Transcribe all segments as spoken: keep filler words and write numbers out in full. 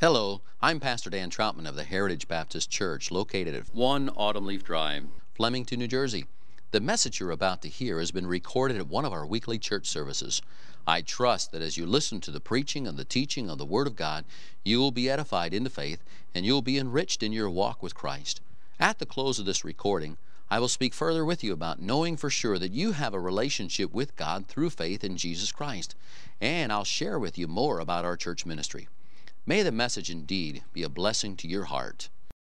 Hello, I'm Pastor Dan Troutman of the Heritage Baptist Church, located at one Autumn Leaf Drive, Flemington, New Jersey. The message you're about to hear has been recorded at one of our weekly church services. I trust that as you listen to the preaching and the teaching of the Word of God, you will be edified into faith and you will be enriched in your walk with Christ. At the close of this recording, I will speak further with you about knowing for sure that you have a relationship with God through faith in Jesus Christ. And I'll share with you more about our church ministry. May the message indeed be a blessing to your heart.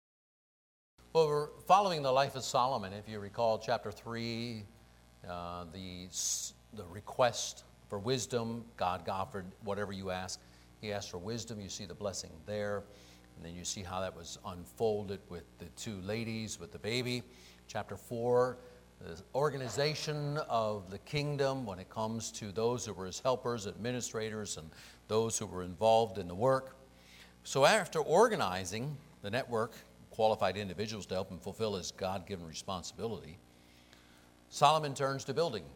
Well, we're following the life of Solomon. If you recall chapter three, uh, the, the request for wisdom, God offered whatever you ask. He asked for wisdom. You see the blessing there. And then you see how that was unfolded with the two ladies, with the baby. Chapter four, the organization of the kingdom when it comes to those who were his helpers, administrators, and those who were involved in the work. So after organizing the network, qualified individuals to help him fulfill his God-given responsibility, Solomon turns to building.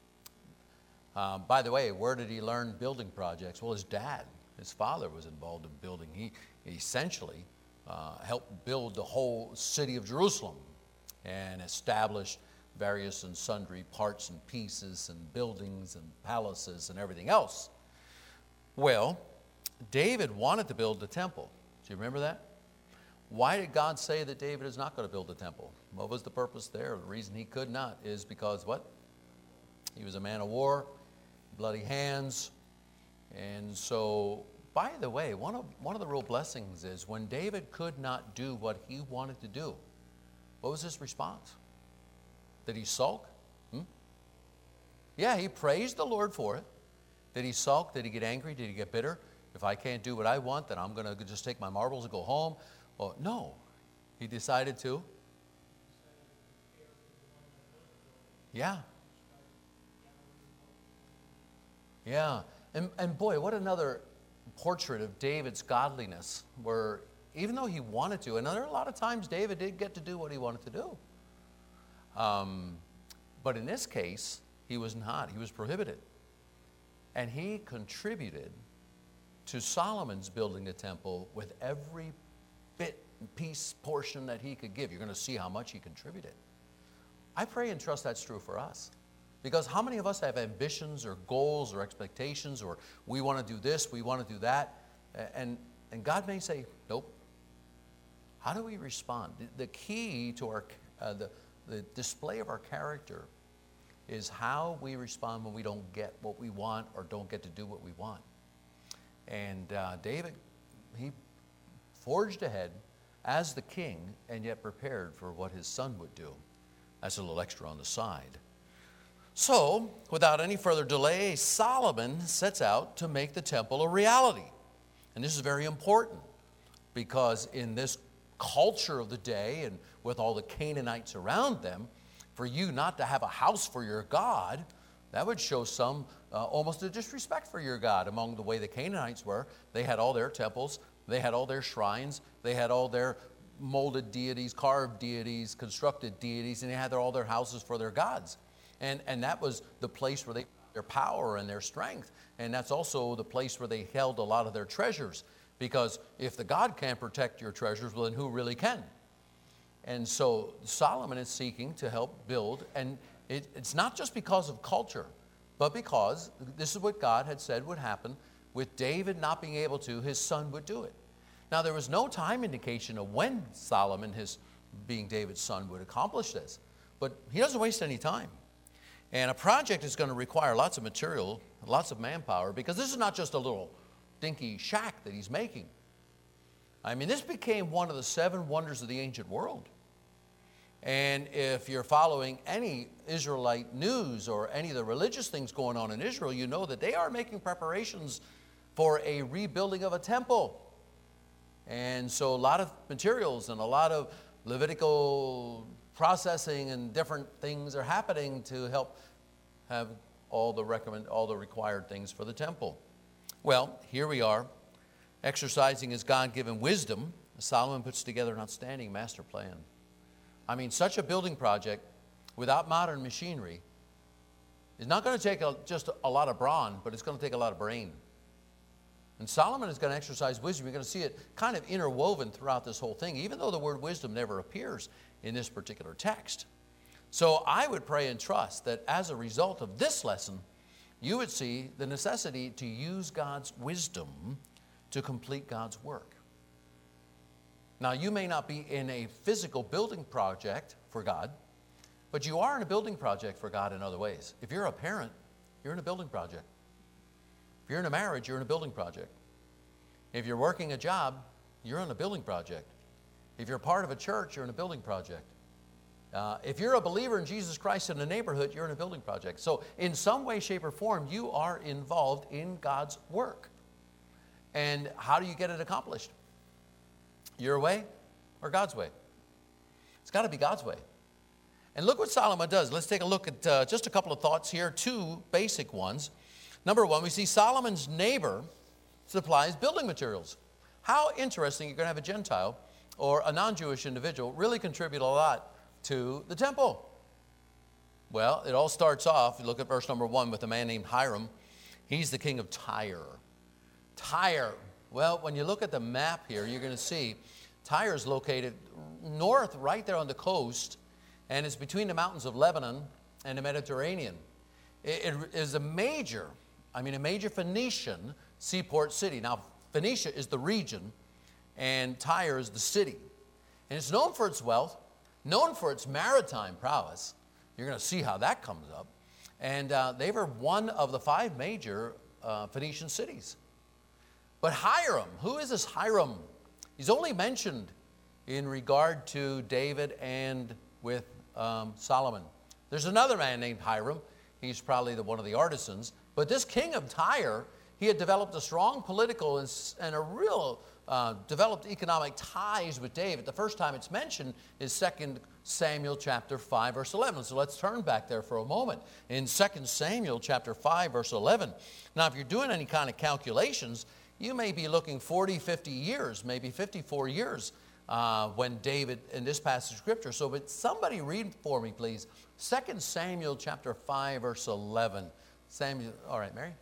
Uh, by the way, where did he learn building projects? Well, his dad, his father was involved in building. He essentially uh, helped build the whole city of Jerusalem and establish various and sundry parts and pieces and buildings and palaces and everything else. Well, David wanted to build the temple. Do you remember that? Why did God say that David is not going to build the temple? What was the purpose there? The reason he could not is because what? He was a man of war, bloody hands. And so, by the way, one of, one of the real blessings is when David could not do what he wanted to do, what was his response? Did he sulk? Hmm? Yeah, he praised the Lord for it. Did he sulk? Did he get angry? Did he get bitter? If I can't do what I want, then I'm going to just take my marbles and go home. Well, no. He decided to. Yeah. Yeah. And, and boy, what another portrait of David's godliness, where even though he wanted to, and there are a lot of times David did get to do what he wanted to do. Um, but in this case, he was not. He was prohibited. And he contributed to Solomon's building the temple with every bit and piece, portion that he could give. You're going to see how much he contributed. I pray and trust that's true for us. Because how many of us have ambitions or goals or expectations, or we want to do this, we want to do that, and, and God may say, nope. How do we respond? The key to our uh, the, the display of our character is how we respond when we don't get what we want or don't get to do what we want. And uh, David, he forged ahead as the king and yet prepared for what his son would do. That's a little extra on the side. So, without any further delay, Solomon sets out to make the temple a reality. And this is very important because in this culture of the day and with all the Canaanites around them, for you not to have a house for your God, that would show some uh, almost a disrespect for your God among the way the Canaanites were. They had all their temples, they had all their shrines, they had all their molded deities, carved deities, constructed deities, and they had all their houses for their gods. And, and that was the place where they got their power and their strength. And that's also the place where they held a lot of their treasures. Because if the God can't protect your treasures, well, then who really can? And so Solomon is seeking to help build, and it, it's not just because of culture, but because this is what God had said would happen. With David not being able to, his son would do it. Now, there was no time indication of when Solomon, his being David's son, would accomplish this. But he doesn't waste any time. And a project is going to require lots of material, lots of manpower, because this is not just a little dinky shack that he's making. I mean, this became one of the seven wonders of the ancient world. And if you're following any Israelite news or any of the religious things going on in Israel, you know that they are making preparations for a rebuilding of a temple. And so a lot of materials and a lot of Levitical processing and different things are happening to help have all the recommend all the required things for the temple. Well, here we are, exercising his God-given wisdom. Solomon puts together an outstanding master plan. I mean, such a building project without modern machinery is not going to take a, just a lot of brawn, but it's going to take a lot of brain. And Solomon is going to exercise wisdom. You're going to see it kind of interwoven throughout this whole thing, even though the word wisdom never appears in this particular text. So I would pray and trust that as a result of this lesson, you would see the necessity to use God's wisdom to complete God's work. Now, you may not be in a physical building project for God, but you are in a building project for God in other ways. If you're a parent, you're in a building project. If you're in a marriage, you're in a building project. If you're working a job, you're in a building project. If you're part of a church, you're in a building project. Uh, if you're a believer in Jesus Christ in a neighborhood, you're in a building project. So in some way, shape, or form, you are involved in God's work. And how do you get it accomplished? Your way or God's way? It's got to be God's way. And look what Solomon does. Let's take a look at uh, just a couple of thoughts here, two basic ones. Number one, we see Solomon's neighbor supplies building materials. How interesting you're going to have a Gentile or a non-Jewish individual really contribute a lot to the temple. Well, it all starts off, you look at verse number one, with a man named Hiram. He's the king of Tyre. Tyre, well, when you look at the map here, you're going to see Tyre is located north, right there on the coast, and it's between the mountains of Lebanon and the Mediterranean. It, it is a major, I mean a major Phoenician seaport city. Now, Phoenicia is the region, and Tyre is the city. And it's known for its wealth, known for its maritime prowess. You're going to see how that comes up. And uh, they were one of the five major uh, Phoenician cities. But Hiram, who is this Hiram? He's only mentioned in regard to David and with um, Solomon. There's another man named Hiram. He's probably the, one of the artisans. But this king of Tyre, he had developed a strong political and, and a real uh, developed economic ties with David. The first time it's mentioned is Second Samuel chapter five, verse eleven. So let's turn back there for a moment. In Second Samuel chapter five, verse eleven. Now, if you're doing any kind of calculations, you may be looking forty, fifty years, maybe fifty-four years uh, when David, in this passage of Scripture. So but somebody read for me, please. Second Samuel chapter five, verse eleven. Samuel, all right, Mary?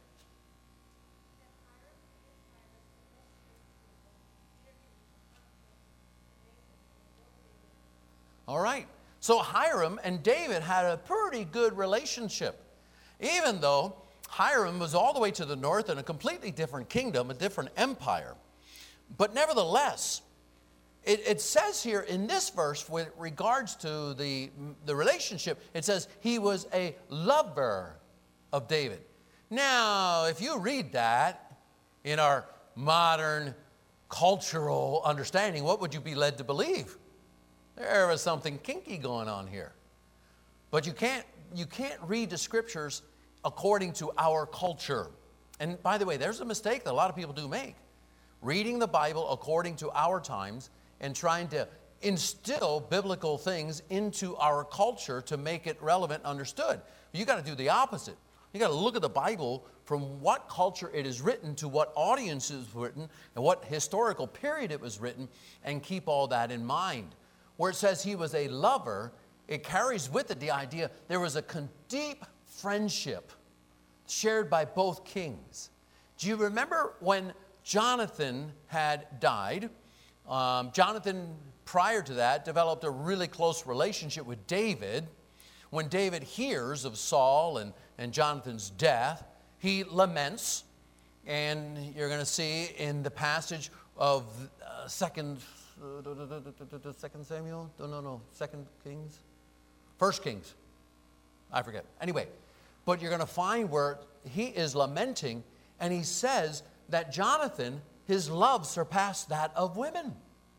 All right. So Hiram and David had a pretty good relationship. Even though Hiram was all the way to the north in a completely different kingdom, a different empire. But nevertheless, it, it says here in this verse with regards to the, the relationship, it says he was a lover of David. Now, if you read that in our modern cultural understanding, what would you be led to believe? There was something kinky going on here. But you can't, you can't read the scriptures according to our culture. And by the way, there's a mistake that a lot of people do make. Reading the Bible according to our times and trying to instill biblical things into our culture to make it relevant, understood. You got to do the opposite. You got to look at the Bible from what culture it is written to what audience it was written and what historical period it was written, and keep all that in mind. Where it says he was a lover, it carries with it the idea there was a deep friendship shared by both kings. Do you remember when Jonathan had died? Um, Jonathan, prior to that, developed a really close relationship with David. When David hears of Saul and, and Jonathan's death, he laments. And you're going to see in the passage of uh, Second, uh, Second Samuel? No, no, no. Second Kings? First Kings. I forget. Anyway, but you're going to find where he is lamenting, and he says that Jonathan, his love surpassed that of women.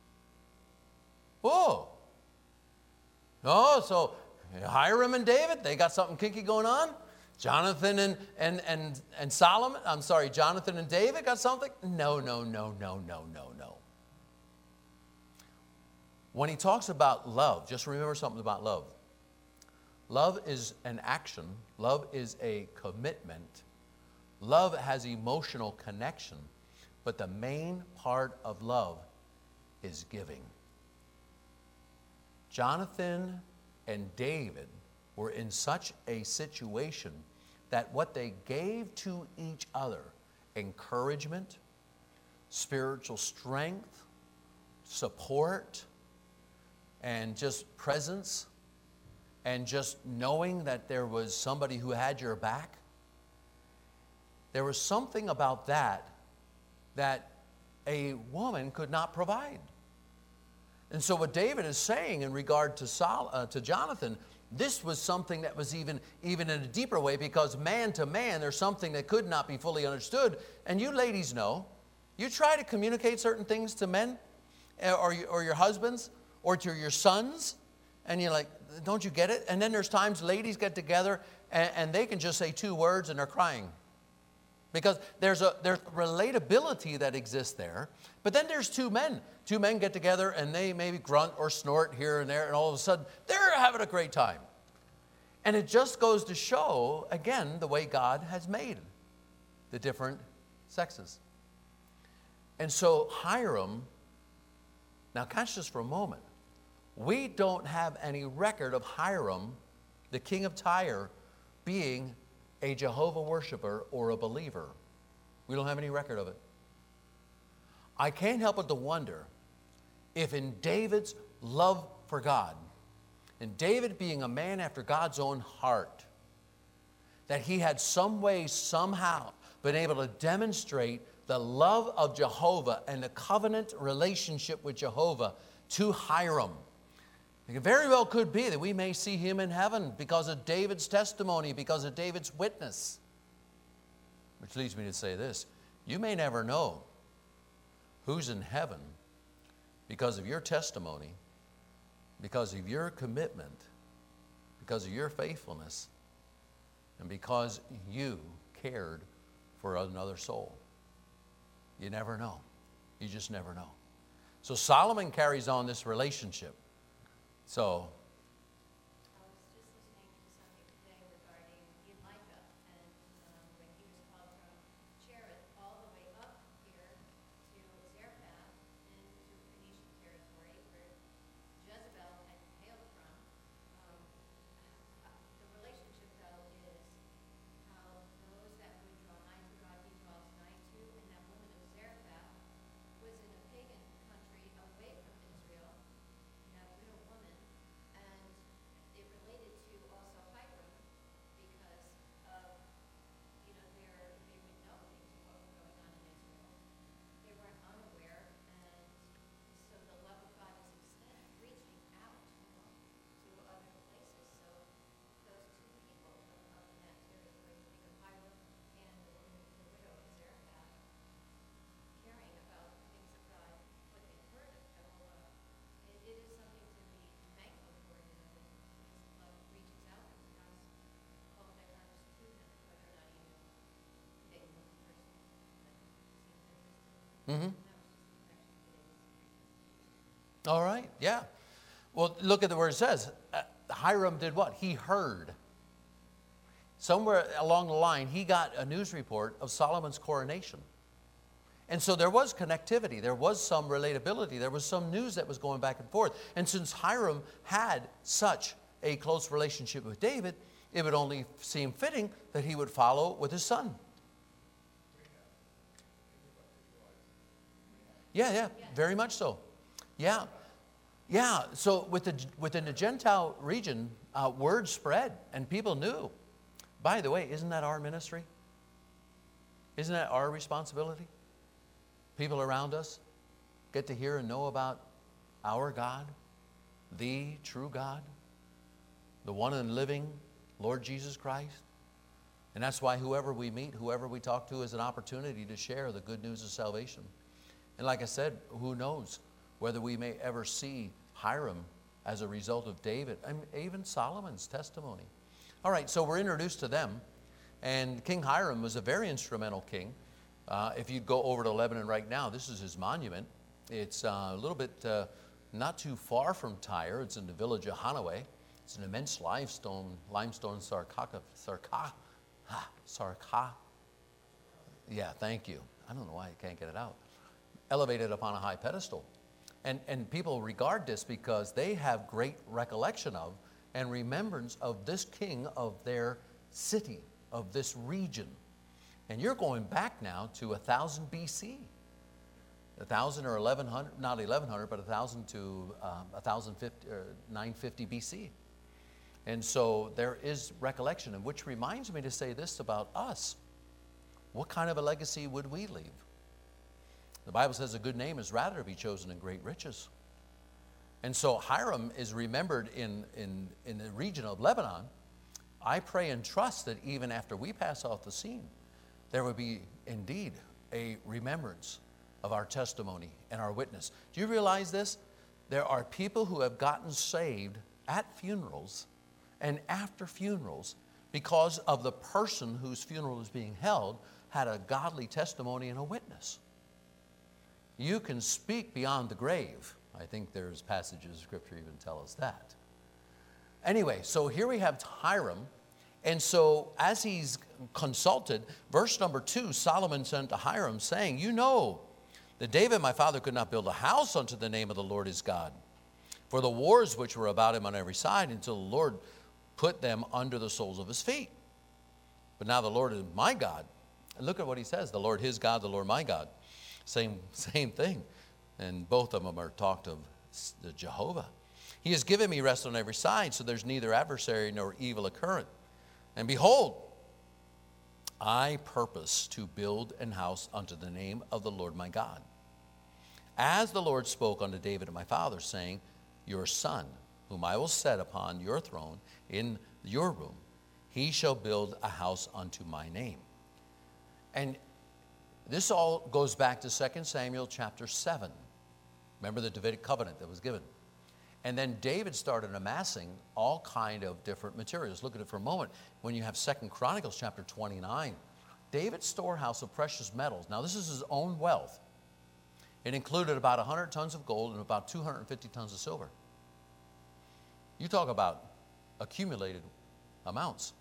Oh. Oh, so Hiram and David, they got something kinky going on? Jonathan and, and, and, and Solomon, I'm sorry, Jonathan and David got something? No, no, no, no, no, no, no. When he talks about love, just remember something about love. Love is an action. Love is a commitment. Love has emotional connection. But the main part of love is giving. Jonathan and David were in such a situation that what they gave to each other, encouragement, spiritual strength, support, and just presence, and just knowing that there was somebody who had your back. There was something about that that a woman could not provide. And so what David is saying in regard to Sol, uh, to Jonathan, this was something that was even, even in a deeper way, because man to man, there's something that could not be fully understood. And you ladies know, you try to communicate certain things to men, or, or your husbands, or to your sons, and you're like, don't you get it? And then there's times ladies get together, and, and they can just say two words and they're crying. Because there's a there's relatability that exists there. But then there's two men. Two men get together and they maybe grunt or snort here and there, and all of a sudden they're having a great time. And it just goes to show, again, the way God has made the different sexes. And so Hiram, now catch this for a moment. We don't have any record of Hiram, the king of Tyre, being a Jehovah worshiper or a believer. We don't have any record of it. I can't help but to wonder if in David's love for God, and David being a man after God's own heart, that he had some way, somehow, been able to demonstrate the love of Jehovah and the covenant relationship with Jehovah to Hiram. It very well could be that we may see him in heaven because of David's testimony, because of David's witness. Which leads me to say this. You may never know who's in heaven because of your testimony, because of your commitment, because of your faithfulness, and because you cared for another soul. You never know. You just never know. So Solomon carries on this relationship. So, I was just listening to something today regarding Elijah, and um, when he was called from Cherith all the way up here to Zarephath into Phoenician territory, where Jezebel had hailed from. Um, the relationship, though, is how those that would draw nigh to God, he draws nigh to, and that woman of Zarephath was in a pagan country away from Israel. That widow woman, and it related to also Hiram because of, you know, their, they would know things what were going on in Israel. They weren't unaware, and so the love of God is extended, reaching out, you know, to other places. So those two people up, up in that territory, speak of Hiram and the woman, the widow of Zarephath, caring about things of God, what they heard of Jehovah. It, it is something to be thankful for, you know, that his love reaches out and draws all their hearts to him, whether or not even they know the person that seems interested. mm-hmm. That was just the connection today. All right, yeah. Well, look at the word it says. Uh, Hiram did what? He heard. Somewhere along the line, he got a news report of Solomon's coronation. And so there was connectivity. There was some relatability. There was some news that was going back and forth. And since Hiram had such a close relationship with David, it would only seem fitting that he would follow with his son. Yeah, yeah, very much so. Yeah. Yeah, so with the, within the Gentile region, uh, word spread and people knew. By the way, isn't that our ministry? Isn't that our responsibility? People around us get to hear and know about our God, the true God, the one and living Lord Jesus Christ. And that's why whoever we meet, whoever we talk to is an opportunity to share the good news of salvation. And like I said, who knows whether we may ever see Hiram as a result of David, and even Solomon's testimony. All right, so we're introduced to them. And King Hiram was a very instrumental king. Uh, if you go over to Lebanon right now, this is his monument. It's uh, a little bit uh, not too far from Tyre. It's in the village of Hanaway. It's an immense limestone, limestone sarcophagus. Sarca, ah, sarca. Yeah, thank you. I don't know why I can't get it out. Elevated upon a high pedestal. And, and people regard this because they have great recollection of and remembrance of this king of their city, of this region. And you're going back now to one thousand B C. a thousand or eleven hundred, not eleven hundred, but a thousand to um, a thousand fifty or nine fifty B C. And so there is recollection, and which reminds me to say this about us. What kind of a legacy would we leave? The Bible says a good name is rather to be chosen than great riches. And so Hiram is remembered in, in, in the region of Lebanon. I pray and trust that even after we pass off the scene, there would be indeed a remembrance of our testimony and our witness. Do you realize this? There are people who have gotten saved at funerals and after funerals because of the person whose funeral is being held had a godly testimony and a witness. You can speak beyond the grave. I think there's passages of Scripture even tell us that. Anyway, so here we have Hiram. And so as he's consulted, verse number two, Solomon sent to Hiram saying, you know that David my father could not build a house unto the name of the Lord his God, for the wars which were about him on every side, until the Lord put them under the soles of his feet. But now the Lord is my God. And look at what he says, the Lord his God, the Lord my God. Same, same thing. And both of them are talked of the Jehovah. He has given me rest on every side, so there's neither adversary nor evil occurrent. And behold, I purpose to build an house unto the name of the Lord my God. As the Lord spoke unto David my father, saying, your son, whom I will set upon your throne in your room, he shall build a house unto my name. And this all goes back to Second Samuel chapter seven. Remember the Davidic covenant that was given. And then David started amassing all kind of different materials. Look at it for a moment. When you have Second Chronicles chapter twenty-nine, David's storehouse of precious metals. Now this is his own wealth. It included about one hundred tons of gold and about two hundred fifty tons of silver. You talk about accumulated amounts.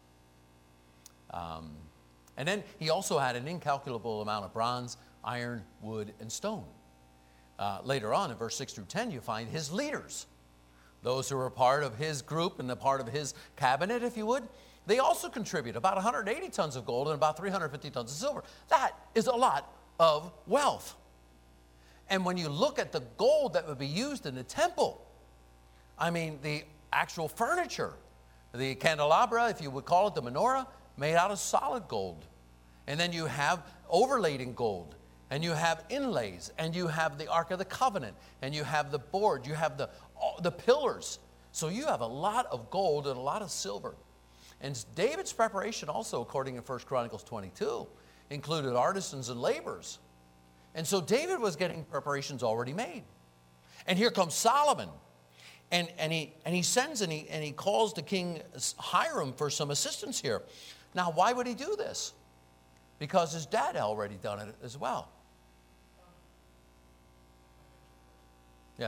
Um, and then he also had an incalculable amount of bronze, iron, wood, and stone. Uh, later on in verse six through ten, you find his leaders. Those who were part of his group and the part of his cabinet, if you would, they also contribute about one hundred eighty tons of gold and about three hundred fifty tons of silver. That is a lot of wealth. And when you look at the gold that would be used in the temple, I mean, the actual furniture, the candelabra, if you would call it, the menorah, made out of solid gold. And then you have overlaid in gold. And you have inlays, and you have the Ark of the Covenant, and you have the board, you have the, the pillars. So you have a lot of gold and a lot of silver. And David's preparation also, according to First Chronicles twenty-two, included artisans and laborers. And so David was getting preparations already made. And here comes Solomon. And, and, he, and he sends and he, and he calls to King Hiram for some assistance here. Now, why would he do this? Because his dad had already done it as well. Yeah.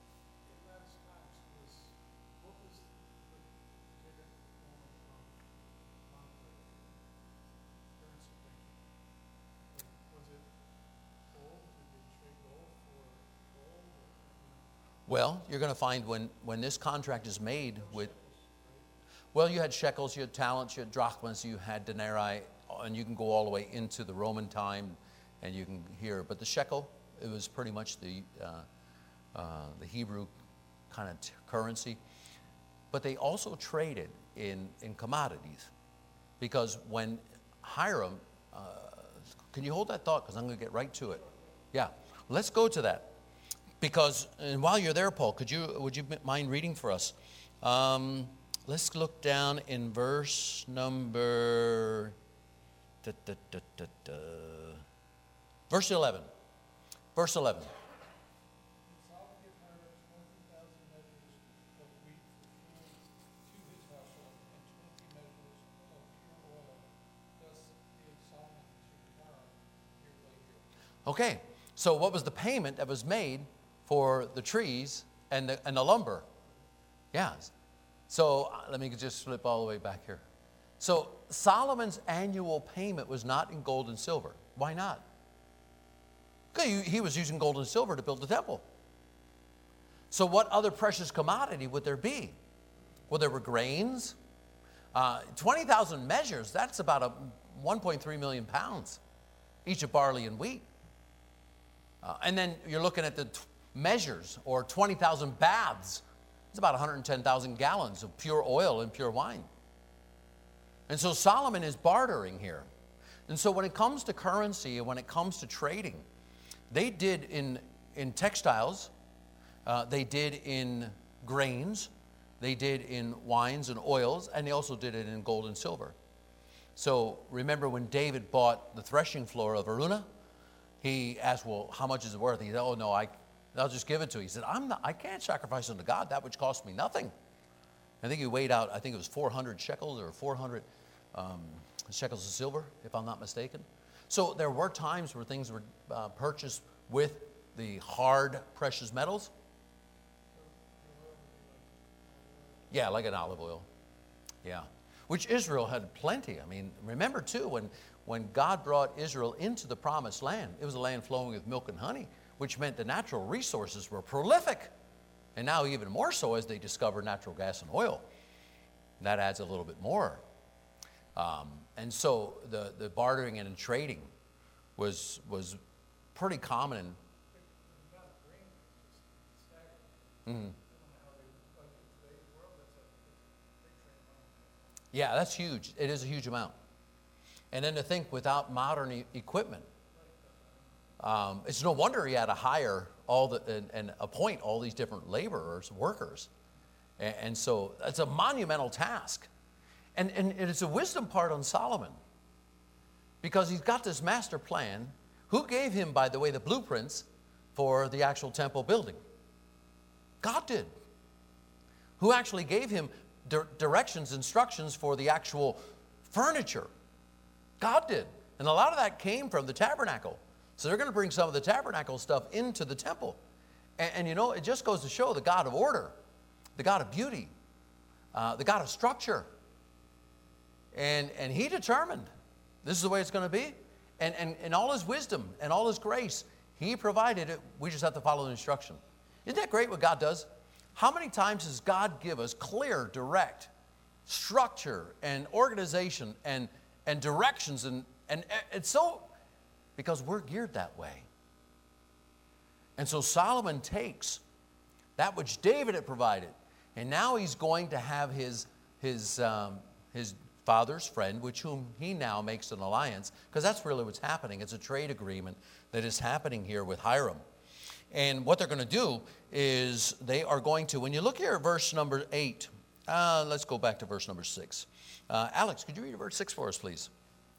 Well, you're going to find when, when this contract is made with, well, you had shekels, you had talents, you had drachmas, you had denarii, and you can go all the way into the Roman time, and you can hear. But the shekel, it was pretty much the uh, uh, the Hebrew kind of t- currency. But they also traded in, in commodities. Because when Hiram, uh, can you hold that thought? Because I'm going to get right to it. Yeah, let's go to that. Because, and while you're there, Paul, could you, would you mind reading for us? Um, let's look down in verse number, da, da, da, da, da. verse eleven. Verse eleven. Okay, so what was the payment that was made for the trees and the, and the lumber? Yeah. So uh, let me just flip all the way back here. So Solomon's annual payment was not in gold and silver. Why not? Because he, he was using gold and silver to build the temple. So what other precious commodity would there be? Well, there were grains. Uh, twenty thousand measures, that's about a one point three million pounds, each of barley and wheat. Uh, and then you're looking at the t- measures, or twenty thousand baths. It's about one hundred ten thousand gallons of pure oil and pure wine. And so Solomon is bartering here. And so when it comes to currency and when it comes to trading, they did in, in textiles, uh, they did in grains, they did in wines and oils, and they also did it in gold and silver. So remember when David bought the threshing floor of Araunah, he asked, well, how much is it worth? He said, oh, no, I, I'll just give it to you. He said, I'm not, I can't sacrifice unto God that which cost me nothing. I think he weighed out, I think it was four hundred shekels or four hundred um, shekels of silver, if I'm not mistaken. So there were times where things were uh, purchased with the hard precious metals. Yeah, like an olive oil. Yeah. Which Israel had plenty. I mean, remember too, when, when God brought Israel into the promised land, it was a land flowing with milk and honey, which meant the natural resources were prolific. And now even more so as they discover natural gas and oil. That adds a little bit more. Um, and so the, the bartering and trading was, was pretty common. In, mm-hmm. Yeah, that's huge. It is a huge amount. And then to think without modern e- equipment, um, it's no wonder he had to hire all the and, and appoint all these different laborers, workers. And, and so it's a monumental task. And, and it's a wisdom part on Solomon, because he's got this master plan. Who gave him, by the way, the blueprints for the actual temple building? God did. Who actually gave him di- directions, instructions for the actual furniture? God did. And a lot of that came from the tabernacle. So they're going to bring some of the tabernacle stuff into the temple. And, and you know, it just goes to show the God of order, the God of beauty, uh, the God of structure. And, and he determined this is the way it's going to be. And, and in all his wisdom and all his grace, he provided it. We just have to follow the instruction. Isn't that great what God does? How many times does God give us clear, direct structure and organization and, and directions? And, and it's so, because we're geared that way. And so Solomon takes that which David had provided, and now he's going to have his, his, um, his father's friend, which whom he now makes an alliance, because that's really what's happening. It's a trade agreement that is happening here with Hiram. And what they're going to do is they are going to, when you look here at verse number eight, uh, let's go back to verse number six. Uh, Alex, could you read verse six for us, please?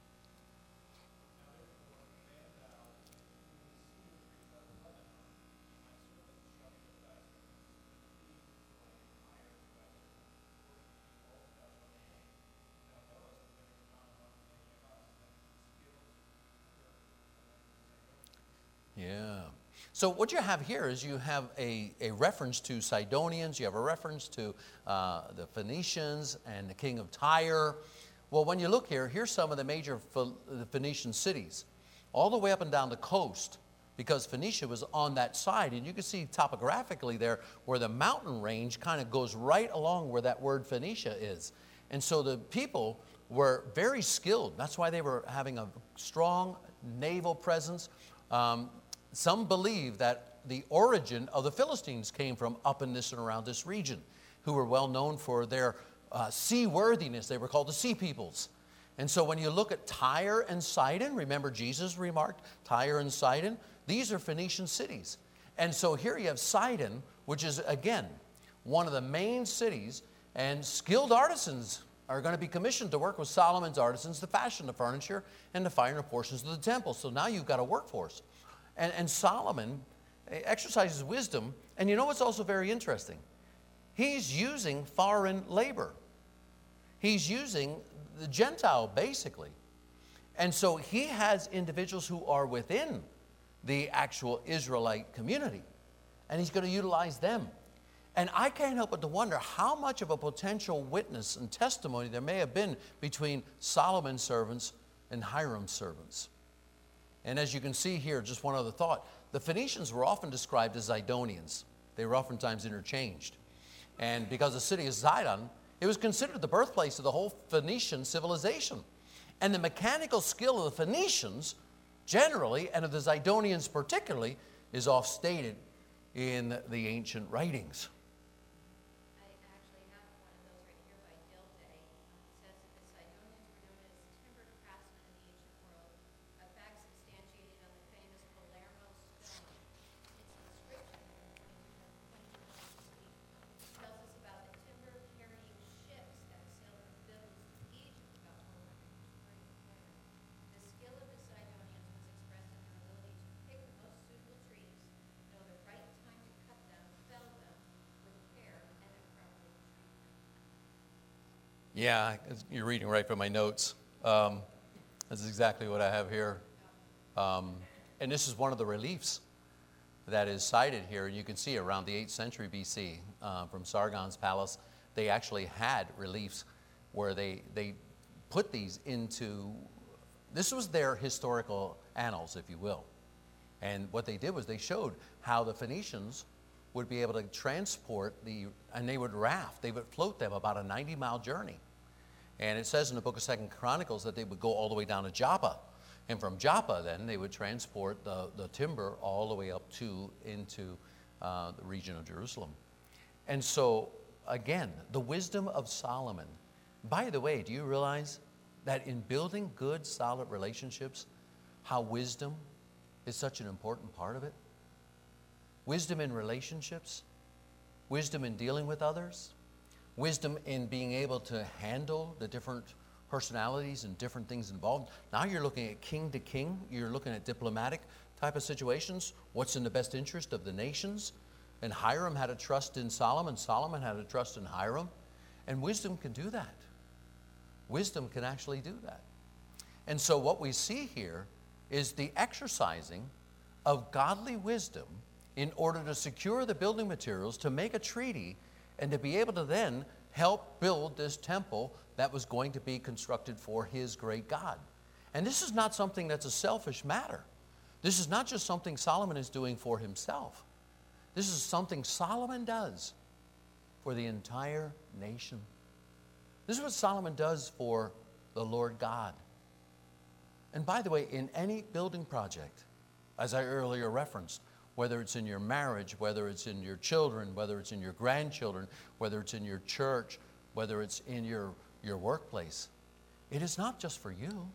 Yeah. So what you have here is you have a, a reference to Sidonians, you have a reference to uh, the Phoenicians and the king of Tyre. Well, when you look here, here's some of the major Ph- the Phoenician cities, all the way up and down the coast, because Phoenicia was on that side. And you can see topographically there where the mountain range kind of goes right along where that word Phoenicia is. And so the people were very skilled. That's why they were having a strong naval presence. Um, Some believe that the origin of the Philistines came from up in this and around this region, who were well known for their uh, seaworthiness. They were called the sea peoples. And so when you look at Tyre and Sidon, remember Jesus remarked, Tyre and Sidon, these are Phoenician cities. And so here you have Sidon, which is, again, one of the main cities, and skilled artisans are going to be commissioned to work with Solomon's artisans to fashion the furniture and the finer portions of the temple. So now you've got a workforce. And, and Solomon exercises wisdom. And you know what's also very interesting? He's using foreign labor. He's using the Gentile, basically. And so he has individuals who are within the actual Israelite community. And he's going to utilize them. And I can't help but to wonder how much of a potential witness and testimony there may have been between Solomon's servants and Hiram's servants. And as you can see here, just one other thought, the Phoenicians were often described as Zidonians. They were oftentimes interchanged. And because the city of Zidon, it was considered the birthplace of the whole Phoenician civilization. And the mechanical skill of the Phoenicians generally, and of the Zidonians particularly, is oft-stated in the ancient writings. I actually have one of those right here by Dilday. It says that the Sidonians were known as timber craftsmen in the ancient world, a fact substantiated on the famous Palermo stone. Its inscription from twenty-two B C tells us about the timber-carrying ships that sailed from Thebes to Egypt about four hundred years prior. The skill of the Sidonians was expressed in their ability to pick the most suitable trees, know the right time to cut them, fell them with care, and then properly treat them. Yeah, you're reading right from my notes. Um, this is exactly what I have here. Um, and this is one of the reliefs that is cited here. And you can see around the eighth century B C uh, from Sargon's palace, they actually had reliefs where they, they put these into, this was their historical annals, if you will. And what they did was they showed how the Phoenicians would be able to transport the, and they would raft, they would float them about a ninety mile journey. And it says in the book of Second Chronicles that they would go all the way down to Joppa. And from Joppa then they would transport the, the timber all the way up to into uh, the region of Jerusalem. And so again, the wisdom of Solomon. By the way, do you realize that in building good, solid relationships, how wisdom is such an important part of it? Wisdom in relationships, wisdom in dealing with others, wisdom in being able to handle the different personalities and different things involved. Now you're looking at king to king, you're looking at diplomatic type of situations, what's in the best interest of the nations. And Hiram had a trust in Solomon, Solomon had a trust in Hiram, and wisdom can do that. Wisdom can actually do that. And so what we see here is the exercising of godly wisdom in order to secure the building materials, to make a treaty, and to be able to then help build this temple that was going to be constructed for his great God. And this is not something that's a selfish matter. This is not just something Solomon is doing for himself. This is something Solomon does for the entire nation. This is what Solomon does for the Lord God. And by the way, in any building project, as I earlier referenced, whether it's in your marriage, whether it's in your children, whether it's in your grandchildren, whether it's in your church, whether it's in your, your workplace, it is not just for you.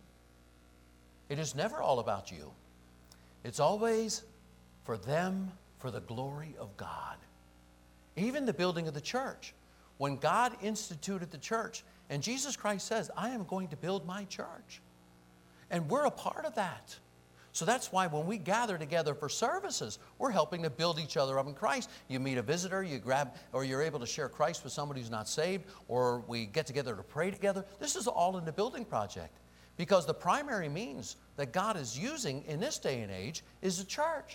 It is never all about you. It's always for them, for the glory of God. Even the building of the church. When God instituted the church, and Jesus Christ says, I am going to build my church. And we're a part of that. So that's why when we gather together for services, we're helping to build each other up in Christ. You meet a visitor, you grab, or you're able to share Christ with somebody who's not saved, or we get together to pray together. This is all in the building project. Because the primary means that God is using in this day and age is the church.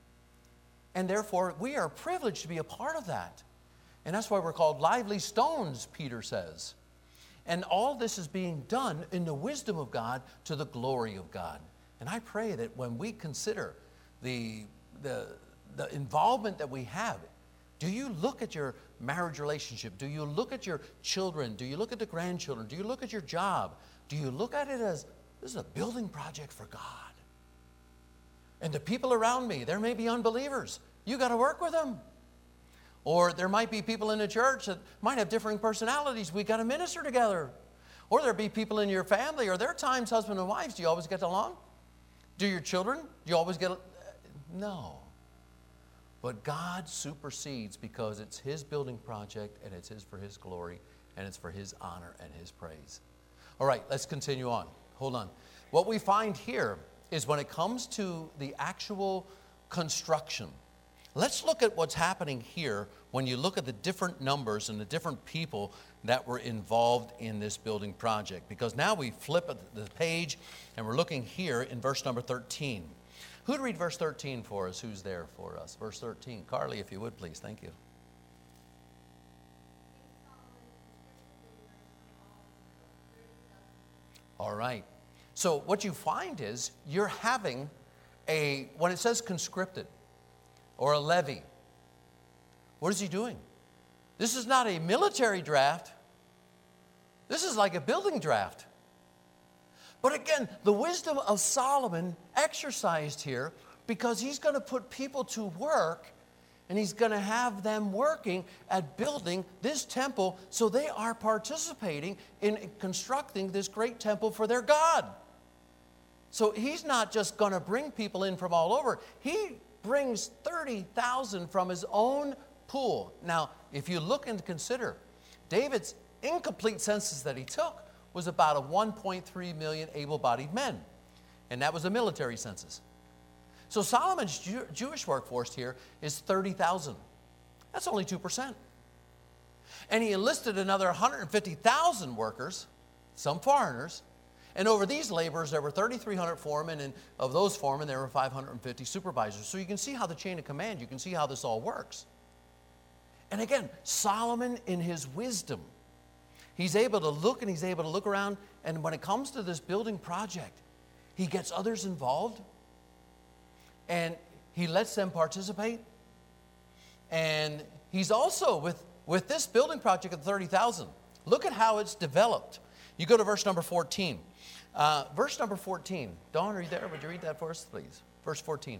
And therefore, we are privileged to be a part of that. And that's why we're called lively stones, Peter says. And all this is being done in the wisdom of God to the glory of God. And I pray that when we consider the, the, the involvement that we have, do you look at your marriage relationship? Do you look at your children? Do you look at the grandchildren? Do you look at your job? Do you look at it as, this is a building project for God? And the people around me, there may be unbelievers. You got to work with them. Or there might be people in the church that might have differing personalities. We got to minister together. Or there be people in your family. Are there times, husband and wives, do you always get along? Do your children, do you always get, no. But God supersedes because it's his building project and it's his for his glory and it's for his honor and his praise. All right, let's continue on. Hold on. What we find here is when it comes to the actual construction, let's look at what's happening here when you look at the different numbers and the different people that were involved in this building project. Because now we flip the page and we're looking here in verse number thirteen. Who'd read verse thirteen for us? Who's there for us? Verse thirteen. Carly, if you would, please. Thank you. All right. So what you find is you're having a, when it says conscripted or a levy, what is he doing? This is not a military draft. This is like a building draft. But again, the wisdom of Solomon exercised here, because he's going to put people to work, and he's going to have them working at building this temple, so they are participating in constructing this great temple for their God. So he's not just going to bring people in from all over. He brings thirty thousand from his own pool. Now, if you look and consider, David's incomplete census that he took was about a one point three million able-bodied men. And that was a military census. So Solomon's Jew- Jewish workforce here is thirty thousand. That's only two percent. And he enlisted another one hundred fifty thousand workers, some foreigners. And over these laborers, there were three thousand three hundred foremen, and of those foremen, there were five hundred fifty supervisors. So you can see how the chain of command, you can see how this all works. And again, Solomon in his wisdom, he's able to look and he's able to look around, and when it comes to this building project, he gets others involved, and he lets them participate. And he's also, with, with this building project of thirty thousand, look at how it's developed. You go to verse number fourteen. Uh, verse number fourteen. Dawn, are you there? Would you read that for us, please? Verse fourteen.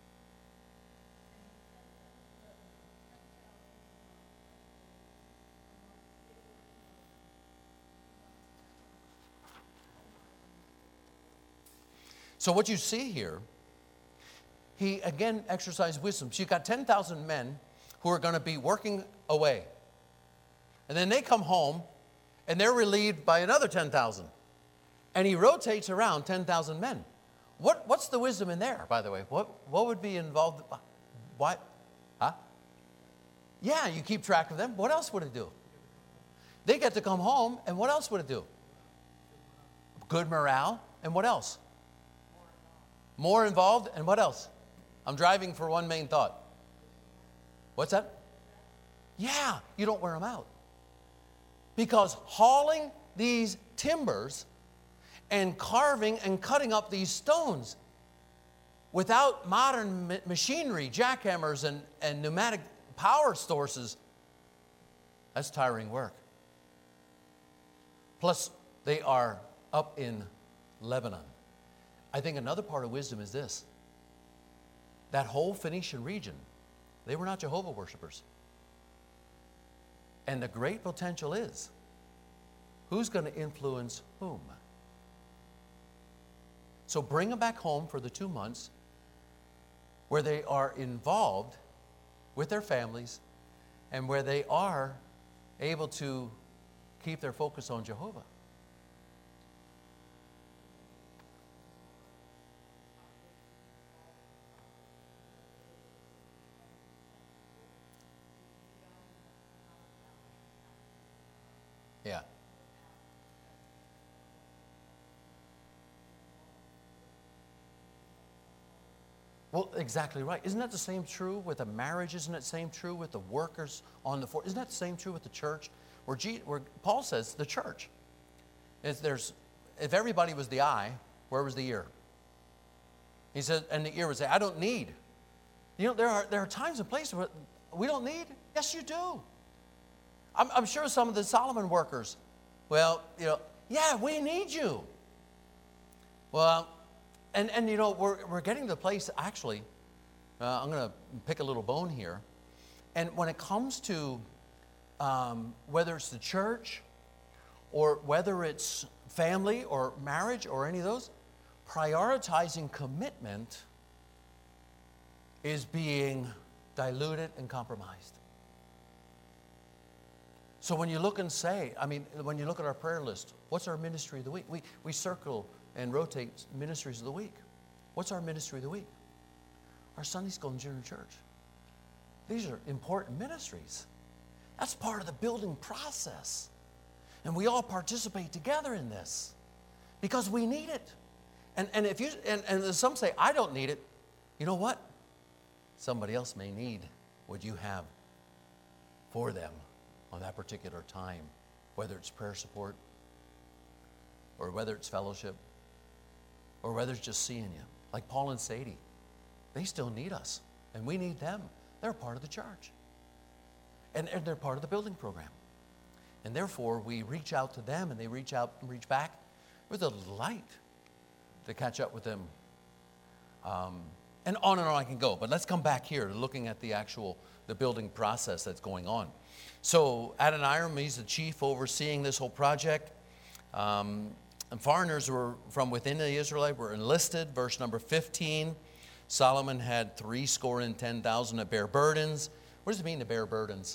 So what you see here, he again exercised wisdom. So you've got ten thousand men who are going to be working away. And then they come home, and they're relieved by another ten thousand. And he rotates around ten thousand men. What, what's the wisdom in there, by the way? What, what would be involved? What? Huh? Yeah, you keep track of them. What else would it do? They get to come home, and what else would it do? Good morale, and what else? More involved, and what else? I'm driving for one main thought. What's that? Yeah, you don't wear them out. Because hauling these timbers and carving and cutting up these stones without modern ma- machinery, jackhammers and, and pneumatic power sources, that's tiring work. Plus, they are up in Lebanon. I think another part of wisdom is this. That whole Phoenician region, they were not Jehovah worshipers. And the great potential is, who's going to influence whom? So bring them back home for the two months where they are involved with their families and where they are able to keep their focus on Jehovah. Yeah. Well, exactly right. Isn't that the same true with a marriage? Isn't that the same true with the workers on the floor? Isn't that the same true with the church? Where, G, where Paul says the church. If, there's, if everybody was the eye, where was the ear? He said, and the ear would say, I don't need. You know, there are, there are times and places where we don't need. Yes, you do. I'm, I'm sure some of the Solomon workers, well, you know, yeah, we need you. Well, and, and you know, we're, we're getting to the place, actually, uh, I'm going to pick a little bone here. And when it comes to um, whether it's the church or whether it's family or marriage or any of those, prioritizing commitment is being diluted and compromised. So when you look and say, I mean, when you look at our prayer list, what's our ministry of the week? We, we circle and rotate ministries of the week. What's our ministry of the week? Our Sunday school and junior church. These are important ministries. That's part of the building process. And we all participate together in this because we need it. And, and if you and, and some say, I don't need it, you know what? Somebody else may need what you have for them on that particular time, whether it's prayer support or whether it's fellowship or whether it's just seeing you. Like Paul and Sadie, they still need us, and we need them. They're part of the church, and, and they're part of the building program. And therefore, we reach out to them, and they reach out and reach back with a light to catch up with them. Um, and on and on I can go. But let's come back here to looking at the actual, the building process that's going on. So Adoniram, he's the chief overseeing this whole project. Um, and foreigners were from within the Israelite were enlisted. Verse number fifteen, Solomon had three score and ten thousand to bear burdens. What does it mean to bear burdens?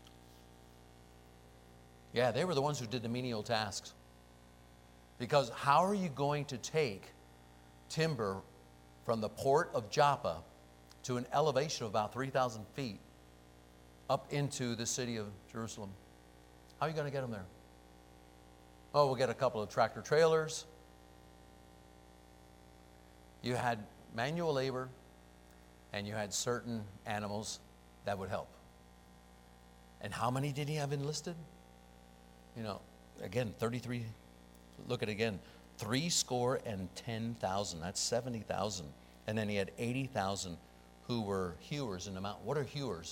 Yeah, they were the ones who did the menial tasks. Because how are you going to take timber from the port of Joppa to an elevation of about three thousand feet up into the city of Jerusalem? How are you going to get them there? Oh, we'll get a couple of tractor trailers. You had manual labor, and you had certain animals that would help. And how many did he have enlisted? You know, again, thirty-three, look at it again, three score and ten thousand, that's seventy thousand. And then he had eighty thousand who were hewers in the mountain. What are hewers?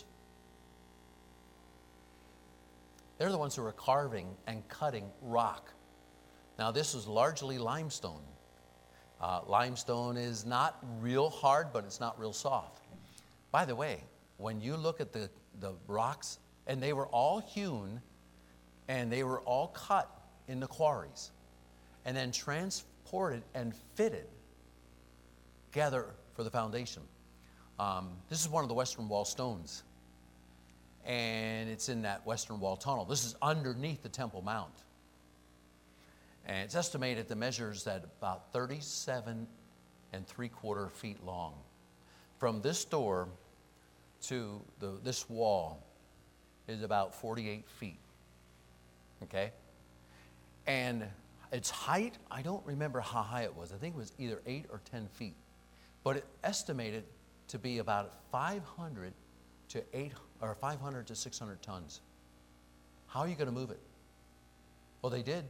They're the ones who are carving and cutting rock. Now, this was largely limestone. Uh, limestone is not real hard, but it's not real soft. By the way, when you look at the, the rocks, and they were all hewn, and they were all cut in the quarries, and then transported and fitted together for the foundation. Um, this is one of the Western Wall stones. And it's in that Western Wall tunnel. This is underneath the Temple Mount. And it's estimated the measures at about thirty-seven and three quarter feet long. From this door to the, this wall is about forty-eight feet. Okay? And its height, I don't remember how high it was. I think it was either eight or ten feet. But it estimated to be about five hundred to eight or five hundred to six hundred tons. How are you going to move it? Well, they did.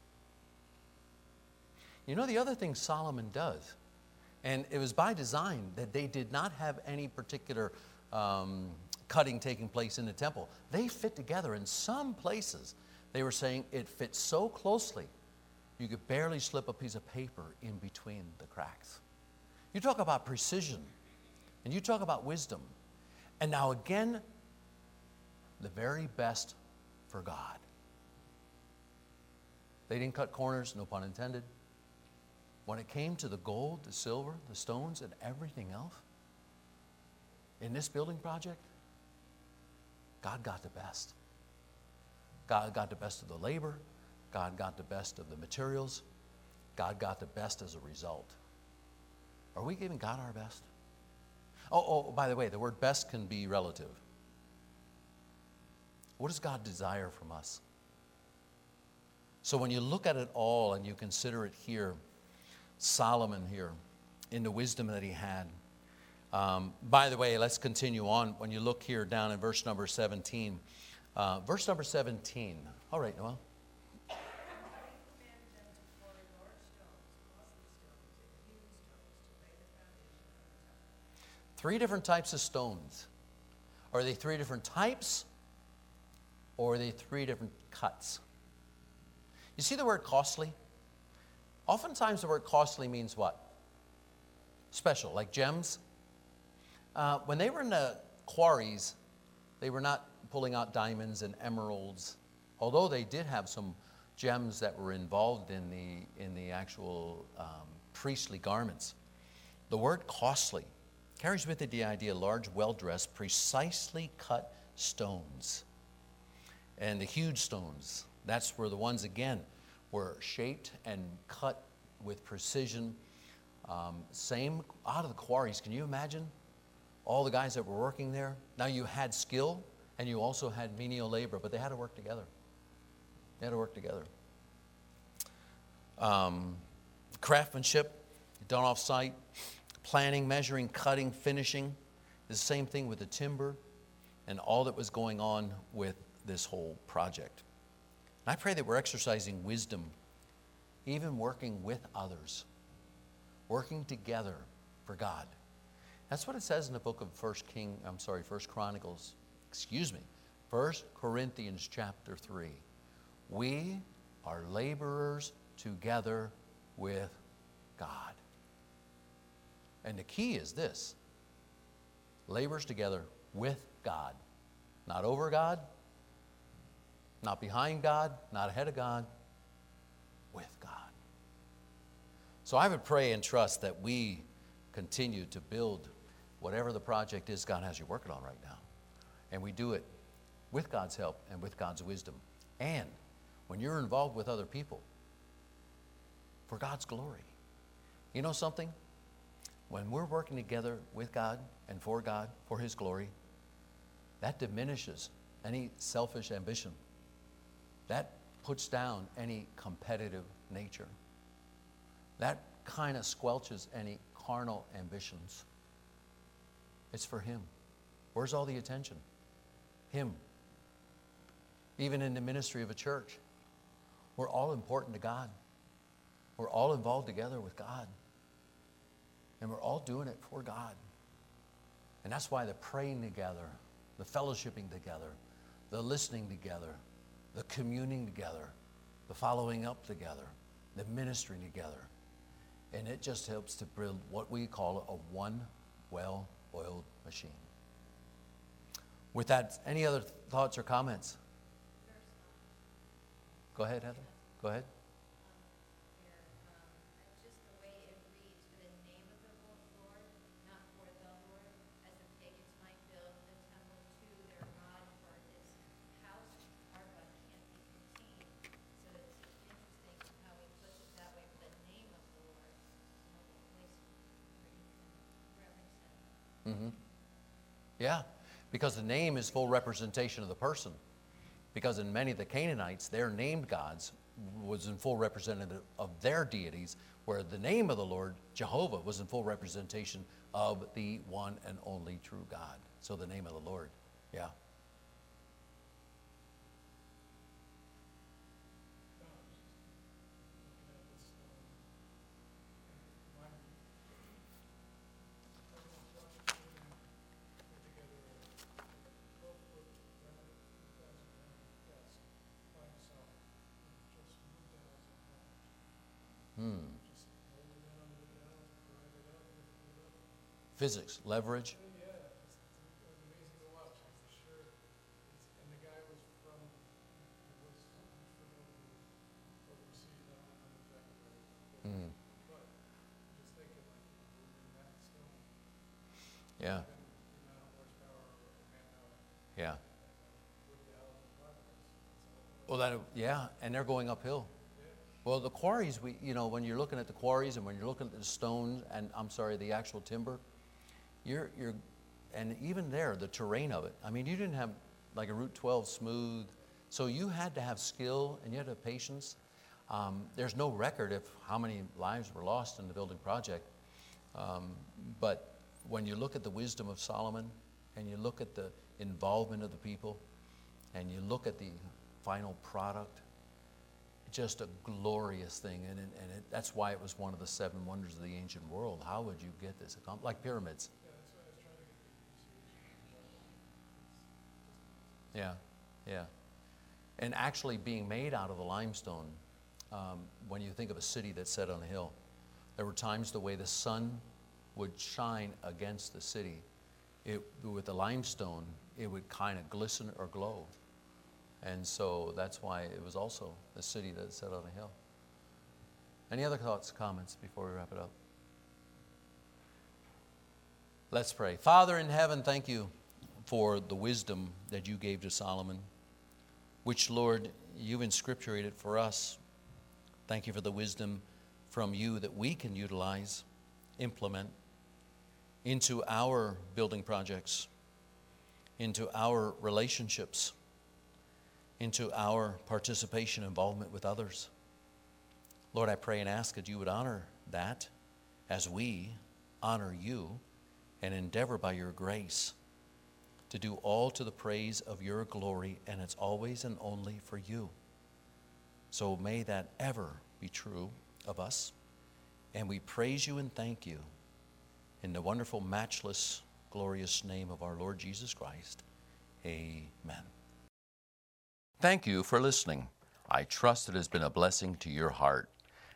You know the other thing Solomon does, and it was by design that they did not have any particular um, cutting taking place in the temple. They fit together. In some places, they were saying it fits so closely, you could barely slip a piece of paper in between the cracks. You talk about precision, and you talk about wisdom. And now again, the very best for God. They didn't cut corners, no pun intended. When it came to the gold, the silver, the stones, and everything else, in this building project, God got the best. God got the best of the labor. God got the best of the materials. God got the best as a result. Are we giving God our best? Oh, oh, by the way, the word best can be relative. What does God desire from us? So when you look at it all and you consider it here, Solomon here, in the wisdom that he had. Um, by the way, let's continue on. When you look here down in verse number seventeen. Uh, verse number seventeen. All right, Noel. Three different types of stones. Are they three different types? Or are they three different cuts? You see the word costly? Oftentimes the word costly means what? Special, like gems. Uh, when they were in the quarries, they were not pulling out diamonds and emeralds, although they did have some gems that were involved in the, in the actual um, priestly garments. The word costly carries with it the idea large, well-dressed, precisely cut stones. And the huge stones, that's where the ones, again, were shaped and cut with precision. Um, same out of the quarries. Can you imagine all the guys that were working there? Now you had skill and you also had menial labor, but they had to work together. They had to work together. Um, craftsmanship, done off site, planning, measuring, cutting, finishing. The same thing with the timber and all that was going on with this whole project. And I pray that we're exercising wisdom, even working with others, working together for God. That's what it says in the book of First King, I'm sorry, First Chronicles, excuse me, First Corinthians chapter three. We are laborers together with God. And the key is this: labors together with God. Not over God, not behind God, not ahead of God, with God. So I would pray and trust that we continue to build whatever the project is God has you working on right now. And we do it with God's help and with God's wisdom. And when you're involved with other people, for God's glory. You know something? When we're working together with God and for God, for His glory, that diminishes any selfish ambition. That puts down any competitive nature. That kind of squelches any carnal ambitions. It's for Him. Where's all the attention? Him. Even in the ministry of a church, we're all important to God. We're all involved together with God. And we're all doing it for God. And that's why the praying together, the fellowshipping together, the listening together, the communing together, the following up together, the ministering together. And it just helps to build what we call a one well-oiled machine. With that, any other thoughts or comments? Go ahead, Heather. Go ahead. Mm-hmm. Yeah, because the name is full representation of the person. Because in many of the Canaanites, their named gods was in full representative of their deities, where the name of the Lord, Jehovah, was in full representation of the one and only true God. So the name of the Lord, yeah. Hmm. Physics, leverage. Yeah, it's, it's, it was amazing to watch. It's sure, it's, and the guy was from, was from overseas. I don't know exactly where he was, Mm. but just thinking like moving that stone. Yeah. And the amount of horsepower or manpower. Yeah. With the elephant progress. Well, that yeah, and they're going uphill. Well, the quarries, we, you know, when you're looking at the quarries and when you're looking at the stones and, I'm sorry, the actual timber, you're, you're, and even there, the terrain of it. I mean, you didn't have like a Route twelve smooth, so you had to have skill and you had to have patience. Um, there's no record of how many lives were lost in the building project. Um, but when you look at the wisdom of Solomon and you look at the involvement of the people and you look at the final product, just a glorious thing, and, it, and it, that's why it was one of the seven wonders of the ancient world. How would you get this accomplished? Like pyramids. Yeah, yeah. And actually being made out of the limestone, um, when you think of a city that's set on a hill, there were times the way the sun would shine against the city, it, with the limestone, it would kind of glisten or glow. And so that's why it was also a city that's set on a hill. Any other thoughts, comments before we wrap it up? Let's pray. Father in heaven, thank you for the wisdom that you gave to Solomon, which, Lord, you've inscripturated for us. Thank you for the wisdom from you that we can utilize, implement into our building projects, into our relationships, into our participation, involvement with others. Lord, I pray and ask that you would honor that as we honor you and endeavor by your grace to do all to the praise of your glory, and it's always and only for you. So may that ever be true of us, and we praise you and thank you in the wonderful, matchless, glorious name of our Lord Jesus Christ. Amen. Thank you for listening. I trust it has been a blessing to your heart.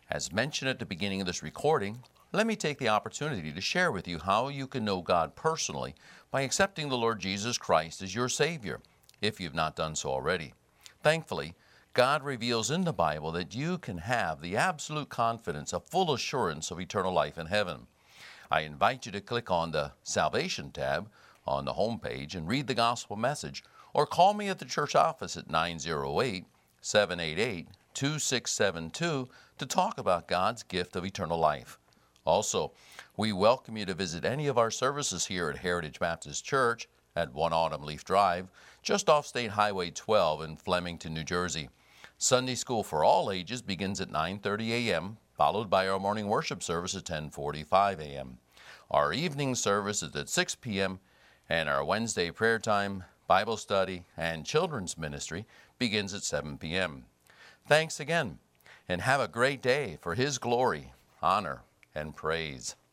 As mentioned at the beginning of this recording, let me take the opportunity to share with you how you can know God personally by accepting the Lord Jesus Christ as your Savior, if you've not done so already. Thankfully, God reveals in the Bible that you can have the absolute confidence, a full assurance of eternal life in heaven. I invite you to click on the Salvation tab on the home page and read the gospel message, or call me at the church office at nine oh eight, seven eight eight, two six seven two to talk about God's gift of eternal life. Also, we welcome you to visit any of our services here at Heritage Baptist Church at one Autumn Leaf Drive, just off State Highway twelve in Flemington, New Jersey. Sunday school for all ages begins at nine thirty a.m., followed by our morning worship service at ten forty-five a.m. Our evening service is at six p.m., and our Wednesday prayer time, Bible study, and children's ministry begins at seven p.m. Thanks again, and have a great day for His glory, honor, and praise.